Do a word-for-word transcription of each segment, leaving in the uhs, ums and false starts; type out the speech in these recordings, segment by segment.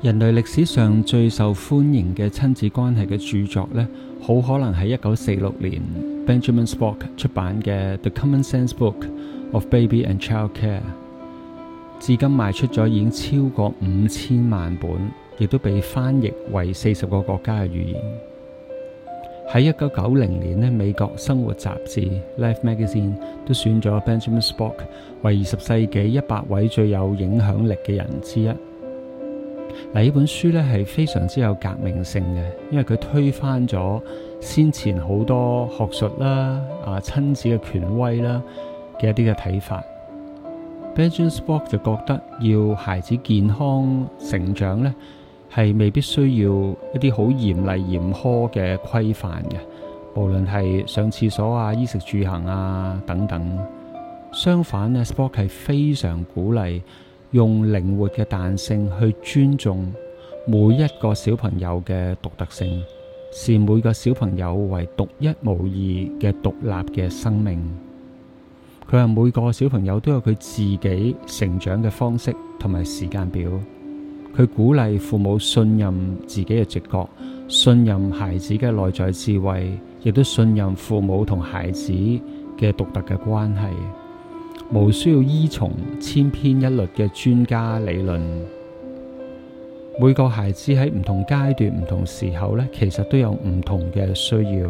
人類歷史上最受歡迎嘅親子關係嘅著作呢，好可能係一九四六年 Benjamin Spock 出版嘅《The Common Sense Book of Baby and Child Care》，至今賣出咗已經超過五千萬本，亦都被翻譯為四十個國家嘅語言。喺一九九零年呢，美國生活雜誌 Life Magazine 都選咗 Benjamin Spock 為二十世紀一百位最有影響力嘅人之一。嗱，呢本書咧係非常之有革命性嘅，因為佢推翻咗先前好多學術啦、啊親子嘅權威啦嘅一啲嘅睇法。Benjamin Spock 就覺得要孩子健康成長咧，係未必需要一啲好嚴厲嚴苛嘅規範嘅，無論係上廁所啊、衣食住行啊等等。相反咧 ，Spock 係非常鼓勵用靈活嘅彈性去尊重每一個小朋友嘅獨特性，視每個小朋友為獨一無二嘅獨立嘅生命。佢話每個小朋友都有佢自己成長嘅方式同埋時間表。佢鼓勵父母信任自己嘅直覺，信任孩子嘅內在智慧，亦都信任父母同孩子嘅獨特嘅關係。無需要依從千篇一律嘅專家理論。每個孩子喺唔同階段、唔同時候咧，其實都有唔同嘅需要。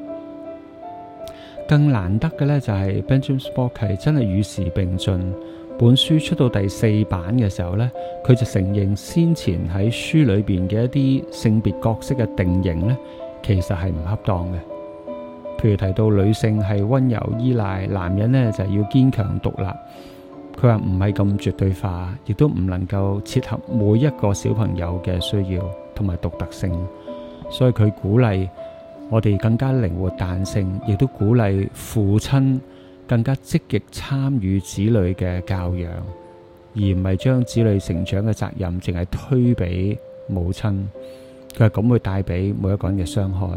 更難得嘅咧，就係 Benjamin Spock 係真係與時並進。本書出到第四版嘅時候咧，佢就承認先前喺書裏邊嘅一啲性別角色嘅定型咧，其實係唔恰當嘅。譬如提到女性係溫柔依賴，男人呢就係要堅強獨立。佢話唔係咁絕對化，亦都唔能夠切合每一個小朋友嘅需要同埋獨特性。所以佢鼓勵我哋更加靈活彈性，亦都鼓勵父親更加積極參與子女嘅教養，而唔係將子女成長嘅責任淨係推俾母親。佢話咁會帶俾每一個人嘅傷害。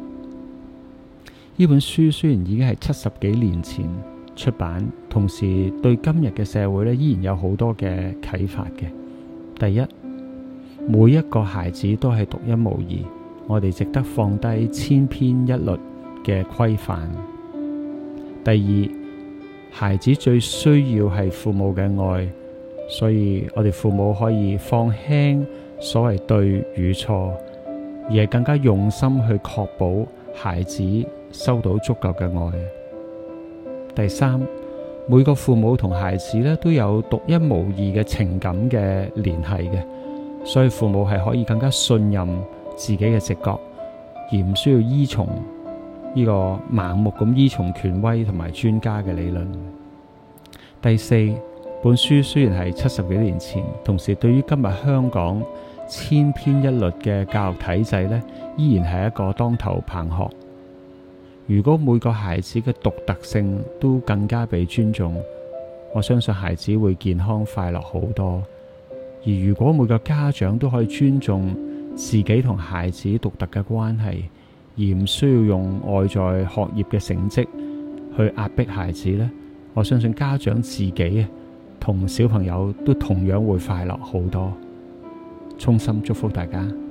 呢本書雖然已經係七十幾年前出版，同時對今日嘅社會咧依然有好多嘅啟發嘅。第一，每一個孩子都係獨一無二，我哋值得放低千篇一律嘅規範。第二，孩子最需要係父母嘅愛，所以我哋父母可以放輕所謂對與錯，而係更加用心去確保孩子收到足夠嘅愛。第三，每個父母同孩子咧都有獨一無二嘅情感嘅聯繫嘅，所以父母係可以更加信任自己嘅直覺，而唔需要依從呢個盲目咁依從權威同埋專家嘅理論。第四，本書雖然係七十幾年前，同時對於今日香港千篇一律嘅教育體制咧，依然係一個當頭棒喝。如果每個孩子嘅獨特性都更加被尊重，我相信孩子會健康快樂好多。而如果每個家長都可以尊重自己同孩子獨特嘅關係，而唔需要用外在學業嘅成績去壓迫孩子呢，我相信家長自己同小朋友都同樣會快樂好多。衷心祝福大家。